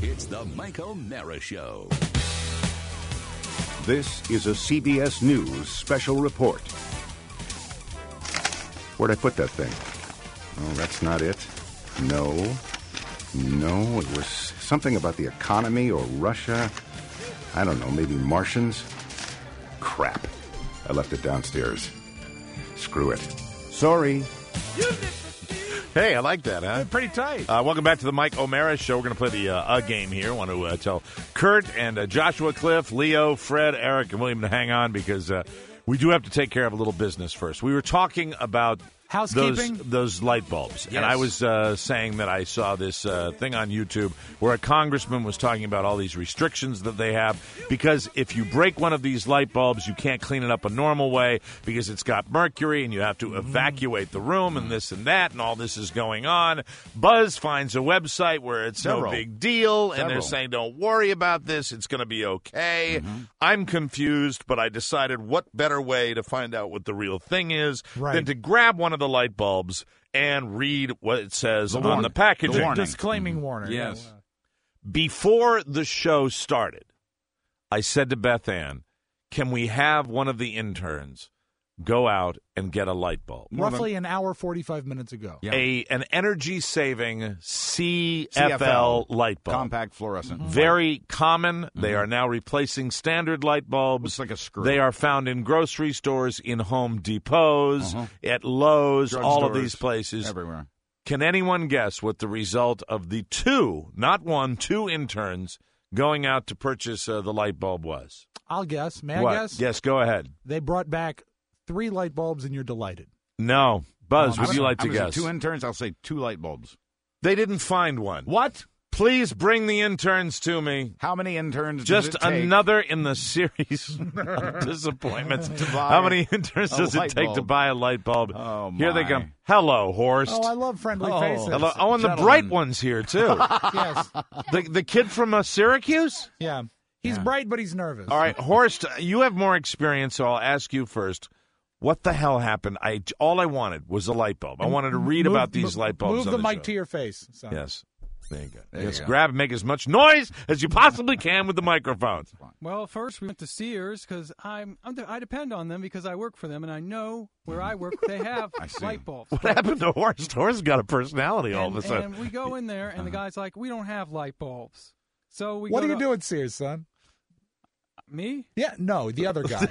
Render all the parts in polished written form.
It's the Mike O'Mara Show. This is a CBS News special report. Where'd I put that thing? Oh, that's not it. No, it was something about the economy or Russia. I don't know, maybe Martians? Crap. I left it downstairs. Screw it. Sorry. Hey, I like that, huh? Pretty tight. Welcome back to the Mike O'Mara Show. We're going to play the game here. I want to tell Kurt and Joshua, Cliff, Leo, Fred, Eric, and William to hang on because we do have to take care of a little business first. We were talking about housekeeping, those light bulbs. Yes. And I was saying that I saw this thing on YouTube where a congressman was talking about all these restrictions that they have because if you break one of these light bulbs, you can't clean it up a normal way because it's got mercury and you have to evacuate the room and this and that and all this is going on. Buzz finds a website where it's no big deal and they're saying don't worry about this, it's going to be okay. I'm confused, but I decided what better way to find out what the real thing is than to grab one of the light bulbs and read what it says on the packaging. The disclaiming warning. Yes. Before the show started, I said to Beth Ann, can we have one of the interns go out and get a light bulb? Roughly an hour, 45 minutes ago. An energy-saving CFL light bulb. Compact fluorescent. Very common. They are now replacing standard light bulbs. Looks like a screw. They are found in grocery stores, in Home Depots, at Lowe's, all of these places. Everywhere. Can anyone guess what the result of the two, not one, two interns going out to purchase the light bulb was? I'll guess. May What? I guess? Yes, go ahead. They brought back 3 light bulbs and you're delighted. No. Buzz, would you like to guess? 2 interns, I'll say 2 light bulbs. They didn't find one. What? Please bring the interns to me. How many interns Just does it take? another in the series of disappointments. buy How many interns a does it light take to bulb? buy a light bulb? Oh, Here they my. come. Hello, Horst. Oh, I love friendly faces. Hello. Oh, and the Gentlemen. bright one's here, too. Yes. the kid from Syracuse? Yeah. He's bright, but he's nervous. All right, Horst, you have more experience, so I'll ask you first. What the hell happened? All I wanted was a light bulb. I wanted to read about these light bulbs. Move on the the mic show. to your face. Son. Yes. There you go. There Yes, you go. grab and make as much noise as you possibly can with the microphone. Well, first we went to Sears because I depend on them because I work for them and I know where I work they have I see. light bulbs. What happened to Horst? Horst got a personality all of a sudden. And we go in there and the guy's like, "We don't have light bulbs." So we What go do you to- do at Sears, son? Me? Yeah, no, the other guy.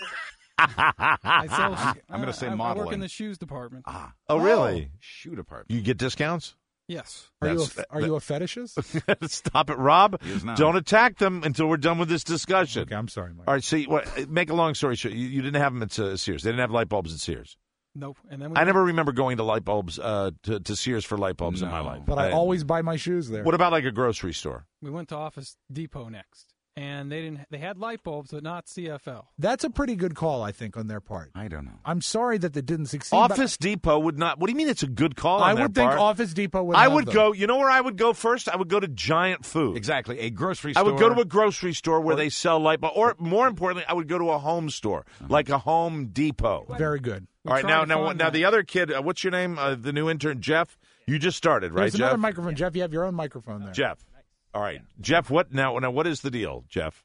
I sell. I'm gonna say I work modeling. in the shoes department. Oh, really? Shoe department. You get discounts? Yes. Are you That's- a fetishist? Stop it, Rob. He is now. Don't attack them until we're done with this discussion. Okay, I'm sorry, Mike. All right, see, make a long story short. You didn't have them at Sears. They didn't have light bulbs at Sears. Nope. And then we I went- never remember going to light bulbs to Sears for light bulbs in my No. life. But I always buy my shoes there. What about like a grocery store? We went to Office Depot next, and they had light bulbs, but not CFL. That's a pretty good call, I think, on their part. I don't know. I'm sorry that they didn't succeed. but Office Depot would not. What do you mean it's a good call? I on their would think part? Office Depot would. I have would them. go. You know where I would go first? I would go to Giant Food. Exactly. A grocery I store. would go to a grocery store where they sell light bulbs, or more importantly, I would go to a home store, like a Home Depot. Very good. All right, tried now, to now, find now, that. the other kid. What's your name? The new intern, Jeff. You just started, right, There's Jeff? another microphone, Jeff. You have your own microphone there. Jeff. All right, Jeff. What now? Now, what is the deal, Jeff?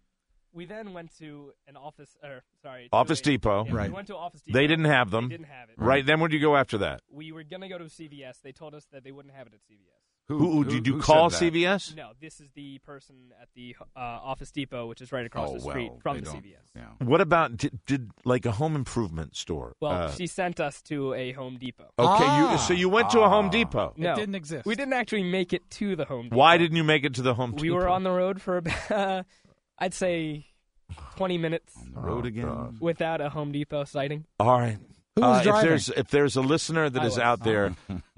We then went to an office, Office Depot. Yeah, Right. We went to Office Depot. They didn't have them. They didn't have it. Right. Then where did you go after that? We were going to go to CVS. They told us that they wouldn't have it at CVS. Did you who call said that? CVS? No, this is the person at the Office Depot, which is right across Oh, the street well, from they the don't- CVS. Yeah. What about did like a home improvement store? Well, she sent us to a Home Depot. Okay, so you went to a Home Depot. It No, didn't exist. We didn't actually make it to the Home Depot. Why didn't you make it to the Home Depot? We were on the road for about, I'd say, 20 minutes The road again. without a Home Depot sighting. All right. Who was driving? If there's a listener that I is was. out there,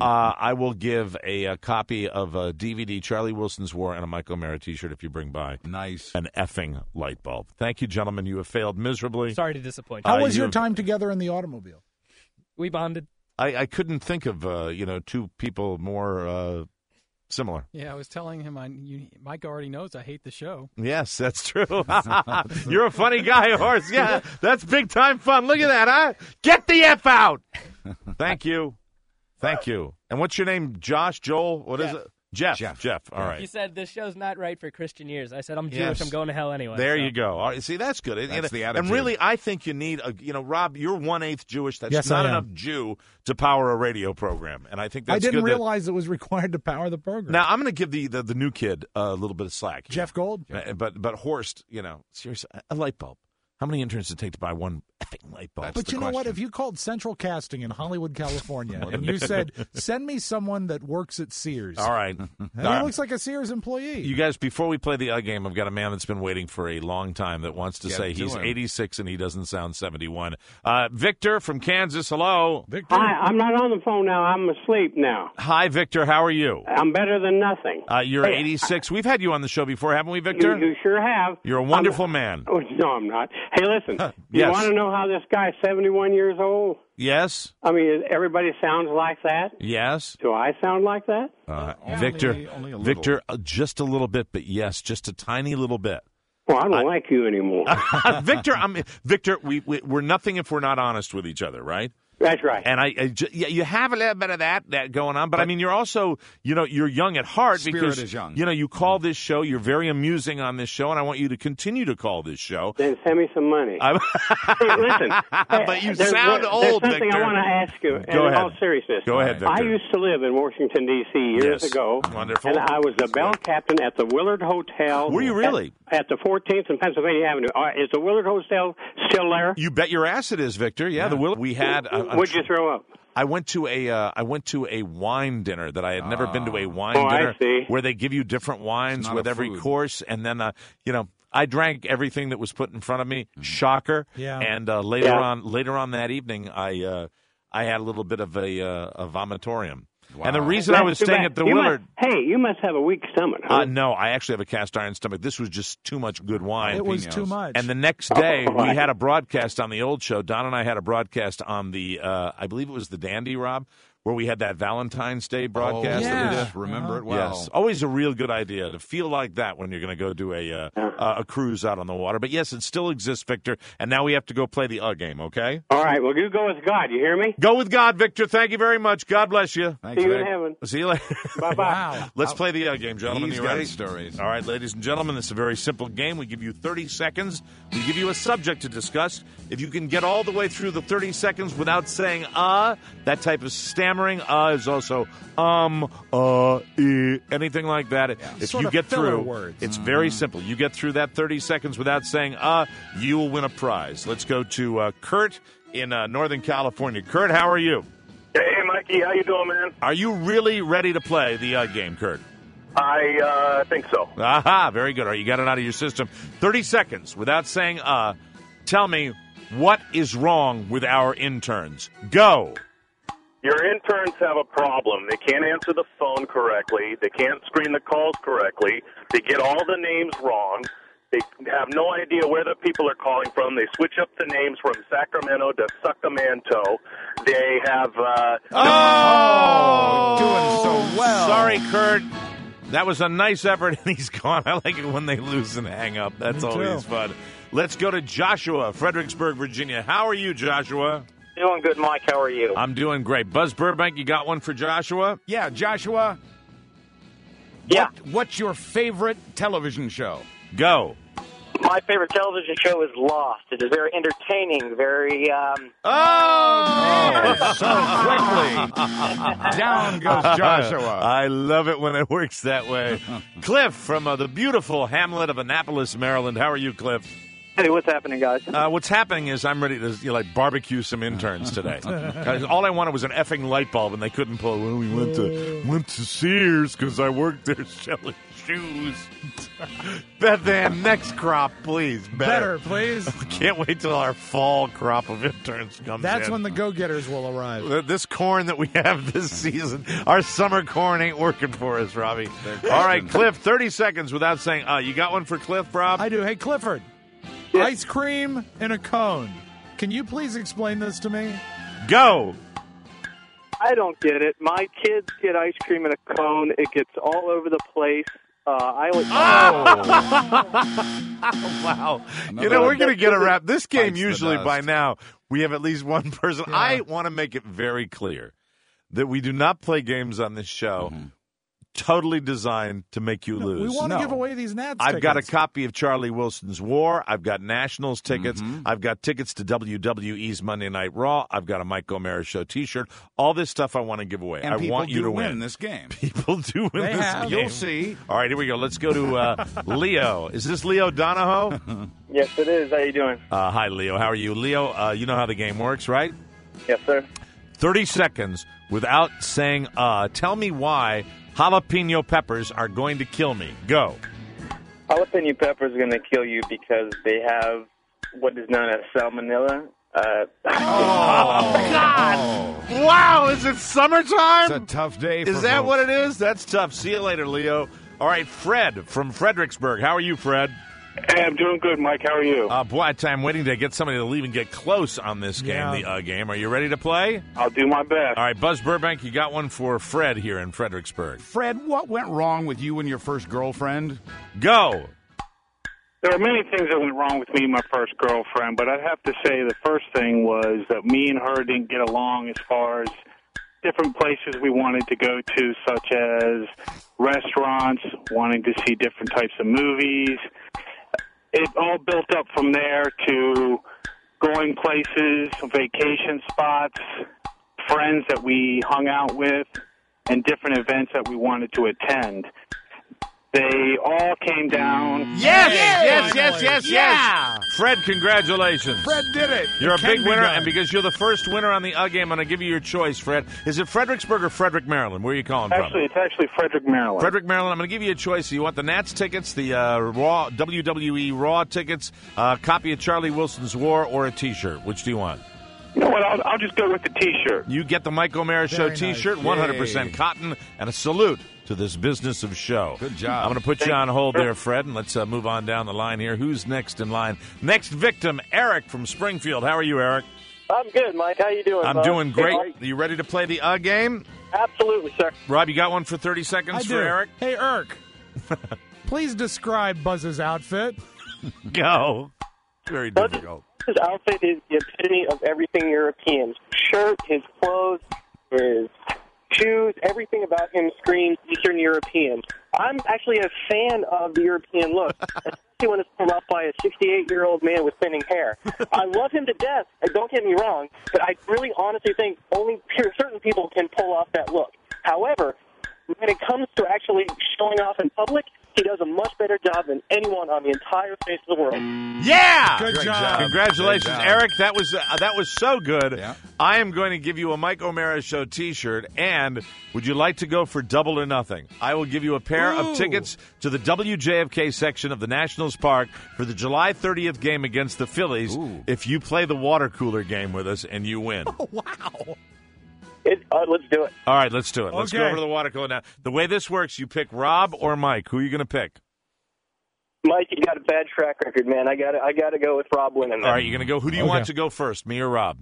I will give a copy of a DVD, Charlie Wilson's War, and a Mike O'Mara T-shirt if you bring by Nice. an effing light bulb. Thank you, gentlemen. You have failed miserably. Sorry to disappoint you. How was you your have- time together in the automobile? We bonded. I couldn't think of two people more similar. Yeah, I was telling him Mike already knows I hate the show. Yes, that's true. You're a funny guy, Horst. Yeah, that's big time fun. Look at that, huh? Get the F out. Thank you. Thank you. And what's your name? Josh? Joel? What is it? Jeff. All right. He said, this show's not right for Christian years. I said, I'm Jewish. Yes. I'm going to hell anyway. There so. you go. All right, see, that's good. That's the attitude. And really, I think you need, Rob, you're 1/8 Jewish. That's Yes, not I am. enough Jew to power a radio program. And I think that's I didn't good realize it was required to power the program. Now, I'm going to give the new kid a little bit of slack. Jeff Gold? But Horst, seriously, a light bulb. How many interns does it take to buy one effing light bulb? But you know what? If you called Central Casting in Hollywood, California, and you said, send me someone that works at Sears. All right. He looks like a Sears employee. You guys, before we play the game, I've got a man that's been waiting for a long time that wants to say he's 86 and he doesn't sound 71. Victor from Kansas, hello. Victor? Hi, I'm not on the phone now. I'm asleep now. Hi, Victor. How are you? I'm better than nothing. You're 86. We've had you on the show before, haven't we, Victor? You sure have. You're a wonderful man. Oh, no, I'm not. Hey, listen. Yes. You want to know how this guy's 71 years old? Yes. I mean, everybody sounds like that. Yes. Do I sound like that? Victor, only a little. Victor, just a little bit, but yes, just a tiny little bit. Well, I don't like you anymore. Victor, we're nothing if we're not honest with each other, right? That's right. And you have a little bit of that going on, but I mean, you're also, you're young at heart Spirit because is young. You call this show. You're very amusing on this show, and I want you to continue to call this show. Then send me some money. Hey, listen. But you sound old, There's something Victor. I want to ask you. Go in ahead. all seriousness. Go ahead, Victor. I used to live in Washington, D.C. years Yes. ago. Wonderful. And I was the bell captain at the Willard Hotel. Were you really? At the 14th and Pennsylvania Avenue. Is the Willard Hotel still there? You bet your ass it is, Victor. Yeah. We had. What'd you throw up? I went to a wine dinner that I had never been to a wine Oh, I dinner see. where they give you different wines not with a every food. course, and then I drank everything that was put in front of me. Shocker. Yeah. And later on that evening, I had a little bit of a vomitorium. And the reason I was That's too staying bad. at the You Willard. you must have a weak stomach. Huh? No, I actually have a cast iron stomach. This was just too much good wine. It was too much. And the next day, we had a broadcast on the old show. Don and I had a broadcast on the, I believe it was the Dandy, Rob, where we had that Valentine's Day broadcast. yeah. That we Yes, did. remember it well. Yes, always a real good idea to feel like that when you're going to go do a cruise out on the water. But yes, it still exists, Victor. And now we have to go play the game. Okay? All right, well, you go with God. You hear me? Go with God, Victor. Thank you very much. God bless you. Thanks, See you in Vic. heaven. See you later. Bye-bye. Wow. Let's play the game, gentlemen. He's You got ready? stories. All right, ladies and gentlemen, this is a very simple game. We give you 30 seconds. We give you a subject to discuss. If you can get all the way through the 30 seconds without saying that type of stammering, is also anything like that. If Sort you of get filler through, words. it's very simple. You get through that 30 seconds without saying you will win a prize. Let's go to Kurt in Northern California. Kurt, how are you? Hey, Mikey, how you doing, man? Are you really ready to play the game, Kurt? I think so. Aha, very good. All right, you got it out of your system. 30 seconds without saying tell me what is wrong with our interns. Go. Your interns have a problem. They can't answer the phone correctly. They can't screen the calls correctly. They get all the names wrong. They have no idea where the people are calling from. They switch up the names from Sacramento to Sacramento. They have... Doing so well. Sorry, Kurt. That was a nice effort, and he's gone. I like it when they lose and hang up. That's Me always too. fun. Let's go to Joshua, Fredericksburg, Virginia. How are you, Joshua? Doing good, Mike. How are you? I'm doing great. Buzz Burbank, you got one for Joshua? Yeah, Joshua. Yeah. What's your favorite television show? Go. My favorite television show is Lost. It is very entertaining, very... So quickly. Down goes Joshua. I love it when it works that way. Cliff from the beautiful hamlet of Annapolis, Maryland. How are you, Cliff? Hey, what's happening, guys? What's happening is I'm ready to barbecue some interns today. 'Cause all I wanted was an effing light bulb, and they couldn't pull. Well, we went to Sears because I worked there selling shoes. Beth Ann, next crop, please. Better, please. Can't wait till our fall crop of interns comes That's in. when the go-getters will arrive. This corn that we have this season, our summer corn ain't working for us, Robbie. All right, Cliff, 30 seconds without saying, you got one for Cliff, Rob? I do. Hey, Clifford. Ice cream in a cone. Can you please explain this to me? Go. I don't get it. My kids get ice cream in a cone. It gets all over the place. I always... Wow. Another We're going to get a wrap. This game, bites the usually dust. by now, we have at least one person. Yeah. I want to make it very clear that we do not play games on this show totally designed to make you lose. We want to give away these Nats I've tickets. got a copy of Charlie Wilson's War. I've got Nationals tickets. I've got tickets to WWE's Monday Night Raw. I've got a Mike O'Mara Show T-shirt. All this stuff I want to give away. And I people want you do to win this game. People do win this game. You'll see. All right, here we go. Let's go to Leo. Is this Leo Donahoe? Yes, it is. How you doing? Hi, Leo. How are you? Leo, you know how the game works, right? Yes, sir. 30 seconds without saying, tell me why jalapeno peppers are going to kill me. Go. Jalapeno peppers are going to kill you because they have what is known as salmonella. God! Wow, is it summertime? It's a tough day for Is that folks. what it is? That's tough. See you later, Leo. All right, Fred from Fredericksburg. How are you, Fred? Hey, I'm doing good, Mike. How are you? Boy, I'm waiting to get somebody to even get close on this game, the game. Are you ready to play? I'll do my best. All right, Buzz Burbank, you got one for Fred here in Fredericksburg. Fred, what went wrong with you and your first girlfriend? Go. There are many things that went wrong with me and my first girlfriend, but I'd have to say the first thing was that me and her didn't get along as far as different places we wanted to go to, such as restaurants, wanting to see different types of movies. It all built up from there to going places, vacation spots, friends that we hung out with, and different events that we wanted to attend. They all came down. Yes. Fred, congratulations. Fred did it. You're It a big can be winner, done. and because you're the first winner on the game, I'm going to give you your choice, Fred. Is it Fredericksburg or Frederick, Maryland? Where are you calling from? It's actually Frederick, Maryland. Frederick, Maryland. I'm going to give you a choice. You want the Nats tickets, the Raw WWE Raw tickets, a copy of Charlie Wilson's War, or a T-shirt? Which do you want? You know what? I'll just go with the T-shirt. You get the Mike O'Mara Show Very nice. T-shirt, 100% cotton, and a salute to this business of show. Good job. I'm going to put you on hold there, Fred, and let's move on down the line here. Who's next in line? Next victim, Eric from Springfield. How are you, Eric? I'm good, Mike. How you doing? I'm doing great. Are you ready to play the game? Absolutely, sir. Rob, you got one for 30 seconds I for do. Eric? Hey, Eric. Please describe Buzz's outfit. Go. Very difficult. His outfit is the epitome of everything European. Shirt, his clothes, his shoes, everything about him screams Eastern European. I'm actually a fan of the European look, especially when it's pulled off by a 68-year-old man with thinning hair. I love him to death, and don't get me wrong, but I really honestly think only certain people can pull off that look. However, when it comes to actually showing off in public, he does a much better job than anyone on the entire face of the world. Yeah! Good job. Congratulations, Great job. Eric. That was so good. Yeah. I am going to give you a Mike O'Mara Show T-shirt, and would you like to go for double or nothing? I will give you a pair of tickets to the WJFK section of the Nationals Park for the July 30th game against the Phillies if you play the water cooler game with us and you win. Wow. Let's do it. All right, let's do it. Let's go Okay. over to the water cooler now. The way this works, you pick Rob or Mike. Who are you going to pick? Mike, you got a bad track record, man. I gotta go with Rob winning. All right, you're going to go. Who do you Okay. want to go first, me or Rob?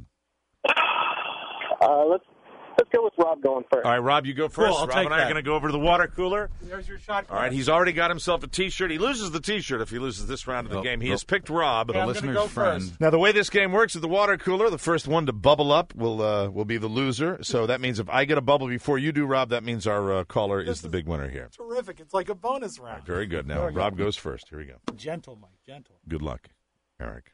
Let's go with Rob going first. All right, Rob, you go first. I'll Rob take and I are that. going to go over to the water cooler. There's your shot. All right, he's already got himself a T-shirt. He loses the T-shirt if he loses this round of the game. He has picked Rob. Yeah, I'm gonna go first. Now, the way this game works at the water cooler, the first one to bubble up will be the loser. So that means if I get a bubble before you do, Rob, that means our caller is the big winner here. Terrific. It's like a bonus round. Very good. Now, Rob goes first. Here we go. Gentle, Mike. Gentle. Good luck, Eric.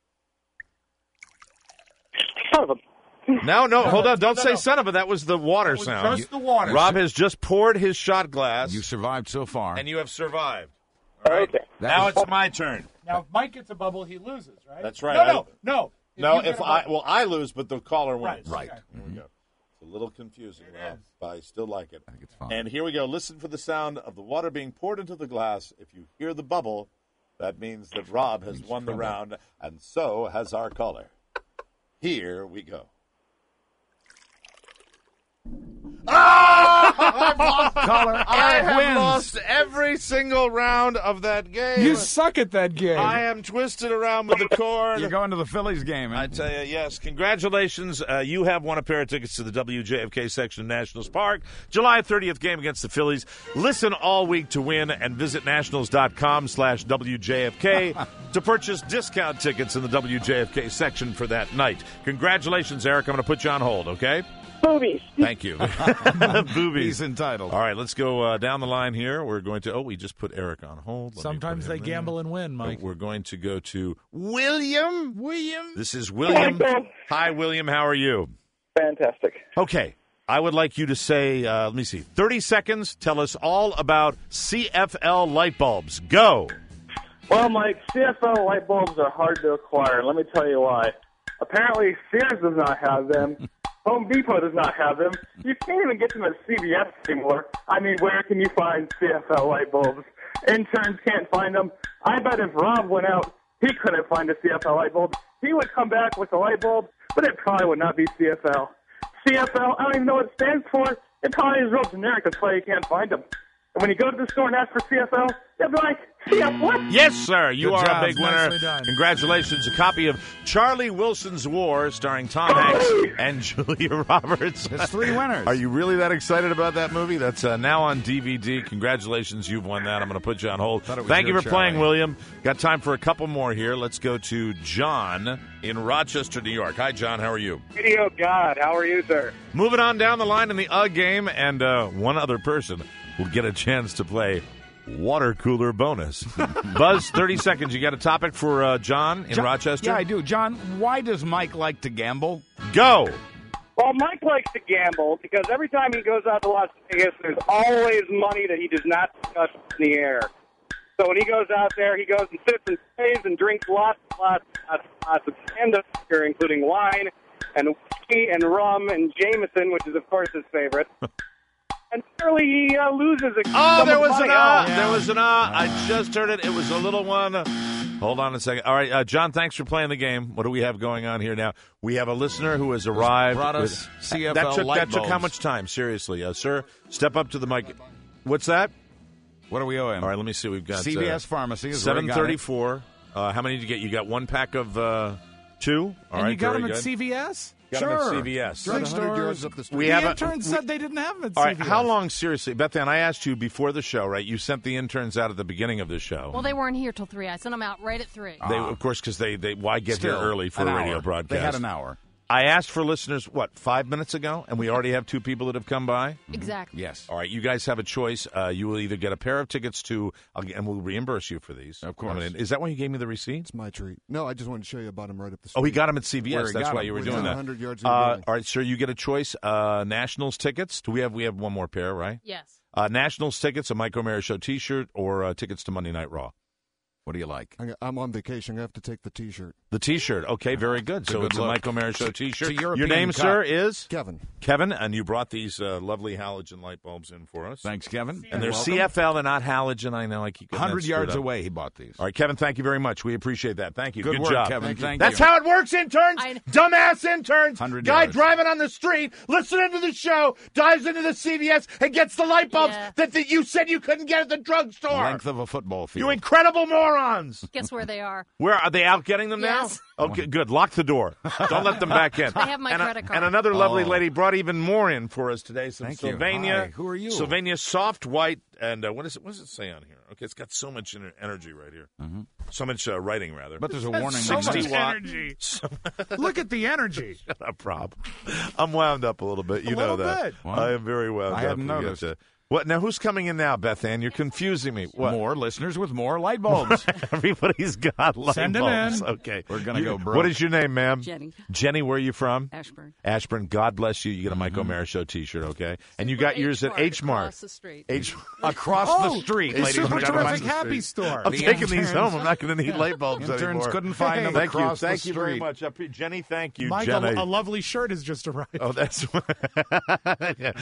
Son of a... No, hold on. Don't say son of a. That was the water sound. Just the water. Rob has just poured his shot glass, You survived so far. and you have survived. Okay. Now it's my turn. Now, if Mike gets a bubble, he loses, right? That's right. No. No, you get if a I bubble- I lose, but the caller wins. Right. Here we go. It's a little confusing, Rob, but I still like it. I think it's fine. And here we go. Listen for the sound of the water being poured into the glass. If you hear the bubble, that means that Rob has won the round, and so has our caller. Here we go. Caller, I Eric have wins. lost every single round of that game. You suck at that game. I am twisted around with the cord. You're going to the Phillies game. I tell you, yes. Congratulations. You have won a pair of tickets to the WJFK section of Nationals Park. July 30th game against the Phillies. Listen all week to win and visit nationals.com/WJFK to purchase discount tickets in the WJFK section for that night. Congratulations, Eric. I'm going to put you on hold, okay? Boobies. Thank you. Boobies. He's entitled. All right, let's go down the line here. We're going to. Oh, we just put Eric on hold. Let me Sometimes put they him gamble there. and win, Mike. We're going to go to William. William. This is William. Hi, William. How are you? Fantastic. Okay. I would like you to say, let me see, 30 seconds. Tell us all about CFL light bulbs. Go. Well, Mike, CFL light bulbs are hard to acquire. Let me tell you why. Apparently, Sears does not have them. Home Depot does not have them. You can't even get them at CVS anymore. I mean, where can you find CFL light bulbs? Interns can't find them. I bet if Rob went out, he couldn't find a CFL light bulb. He would come back with a light bulb, but it probably would not be CFL. CFL, I don't even know what it stands for. It probably is real generic. That's why you can't find them. And when you go to the store and ask for CFL, they'll be like, CF what? Yes, sir. You Good are job. a big winner. Nicely done. Congratulations. A copy of Charlie Wilson's War, starring Tom Hanks and Julia Roberts. There's 3 winners. Are you really that excited about that movie? That's now on DVD. Congratulations. You've won that. I'm going to put you on hold. Thought it was Thank you your for playing, Charlie. William. Got time for a couple more here. Let's go to John in Rochester, New York. Hi, John. How are you? Video God, how are you, sir? Moving on down the line in the game, and one other person will get a chance to play water cooler bonus. Buzz, 30 seconds. You got a topic for John in Rochester? Yeah, I do. John, why does Mike like to gamble? Go. Well, Mike likes to gamble because every time he goes out to Las Vegas, there's always money that he does not discuss in the air. So when he goes out there, he goes and sits and stays and drinks lots of stand-up beer, including wine and whiskey and rum and Jameson, which is, of course, his favorite. And surely he loses. Oh, there was money. an There was an I just heard it. It was a little one. Hold on a second. All right, John, thanks for playing the game. What do we have going on here now? We have a listener who has arrived. Brought us CFL that took how bulbs. much time? Seriously. Sir, step up to the mic. What's that? What do we owe him? All right, let me see. We've got CVS Pharmacy is where he got it. 734. How many did you get? You got one pack of 2? All And right, you got very them at good. CVS? Got 'em at CVS. Drug 100 yards stores. up the street. We The have intern said they didn't have them at All CVS. right, how long, seriously? Beth Ann, I asked you before the show, right? You sent the interns out at the beginning of the show. Well, they weren't here till 3. I sent them out right at 3. They, of course, because they why get Still, here early for an a radio hour. broadcast? They had an hour. I asked for listeners, 5 minutes ago? And we already have 2 people that have come by? Exactly. Yes. All right, you guys have a choice. You will either get a pair of tickets to, and we'll reimburse you for these. Of course. Is that why you gave me the receipt? It's my treat. No, I just wanted to show you about him right up the street. Oh, he got them at CVS. Where he That's got why 'em. you were We're doing down that. 100 yards in the building. All right, sir, you get a choice. Nationals tickets. Do we have one more pair, right? Yes. Nationals tickets, a Mike O'Mara Show T-shirt, or tickets to Monday Night Raw. What do you like? I'm on vacation. I have to take the T-shirt. The T-shirt. Okay, very good. So good it's a look. Mike O'Mara Show T-shirt. It's a European Your name, cut. sir, is? Kevin, and you brought these lovely halogen light bulbs in for us. Thanks, Kevin. And they're welcome. CFL, they're not halogen. I know I keep getting 100 that yards screwed up. away, he bought these. All right, Kevin, thank you very much. We appreciate that. Thank you. Good work, job. Kevin. Thank That's you. how it works, interns. Dumbass interns. 100 Guy yards. driving on the street, listening to the show, dives into the CVS and gets the light bulbs that you said you couldn't get at the drugstore. Length of a football field. You incredible morons. Guess where they are? Where are they out getting them Yes. now? Okay, good. Lock the door. Don't let them back in. They have my and credit card. And another lovely Oh. lady brought even more in for us today. Some Thank you. Sylvania. Hi, who are you? Sylvania Soft White. And what does it say on here? Okay, it's got so much energy right here. Mm-hmm. So much writing, rather. But there's a warning. 60 watt. energy. Look at the energy. Shut up, Rob. I'm wound up a little bit. You A know little that. bit. What? I am very wound I up. hadn't We get noticed. to- What now? Who's coming in now, Beth Ann? You're confusing me. What? More listeners with more light bulbs. Everybody's got light Send 'em bulbs. in. Okay, We're gonna go broke. What is your name, ma'am? Jenny. Jenny, where are you from? Ashburn. Ashburn. God bless you. You get a Mike O'Mara Show T-shirt, okay? And you got yours at H Mart. Across the street. Across the street, A ladies and super gentlemen. terrific happy store. I'm The taking these interns- home. I'm not going to need light bulbs Interns anymore. couldn't find them Thank you. across the Thank you very street. much. Jenny, thank you. Mike, Jenny. a lovely shirt has just arrived. Oh, that's yeah.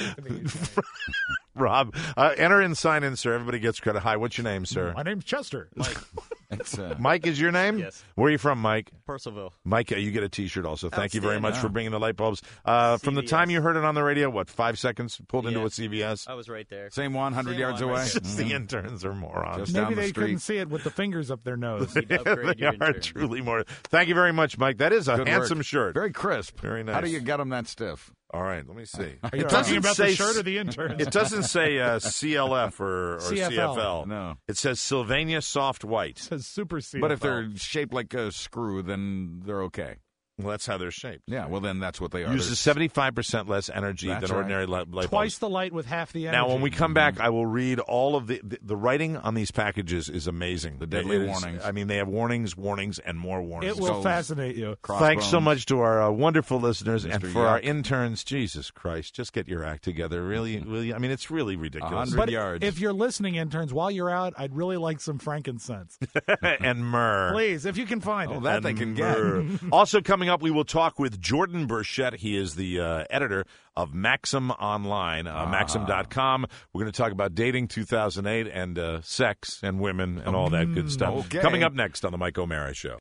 Rob. Enter and sign in, sir. Everybody gets credit. Hi, what's your name, sir? My name's Chester. It's, Mike is your name? Yes. Where are you from, Mike? Percival. Mike, you get a T-shirt also. Thank you very Outstanding. much for bringing the light bulbs. From the time you heard it on the radio, 5 seconds? Pulled into a CVS? I was right there. Same one, 100 Same yards one, away. right Just the interns are morons. Just Maybe down the they street. couldn't see it with the fingers up their nose. You'd upgrade They your are intern. truly more. Thank you very much, Mike. That is a Good handsome work. shirt. Very crisp. Very nice. How do you get them that stiff? All right, let me see. Are you It talking doesn't about say the shirt or the interns? It doesn't say CLF or CFL. CFL. No. It says Sylvania Soft White. It says super CFL. But if they're shaped like a screw, then they're okay. Well, that's how they're shaped. Yeah, well, then that's what they are. Uses 75% less energy That's than ordinary light bulbs. Twice the light with half the energy. Now, when we come back, I will read all of the writing on these packages is amazing. The deadly It is- warnings. I mean, they have warnings, and more warnings. It will fascinate you. Thanks so much to our wonderful listeners and Mr. for our Yuck. interns. Jesus Christ, just get your act together. Really, really. I mean, it's really ridiculous. 100 But yards. if you're listening, interns, while you're out, I'd really like some frankincense. And myrrh. Please, if you can find it. that And they can get. myrrh. Also coming up, we will talk with Jordan Burchett. He is the editor of Maxim Online, Maxim.com. We're going to talk about dating 2008 and sex and women and all that good stuff. Okay. Coming up next on the Mike O'Mara Show.